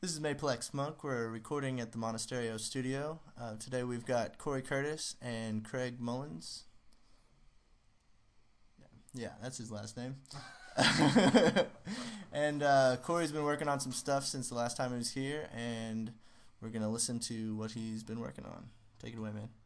This is Maplex Monk. We're recording at the Monasterio studio. Today we've got Corey Curtis and Craig Mullins. Yeah, that's his last name. And Corey's been working on some stuff since the last time he was here, and we're going to listen to what he's been working on. Take it away, man.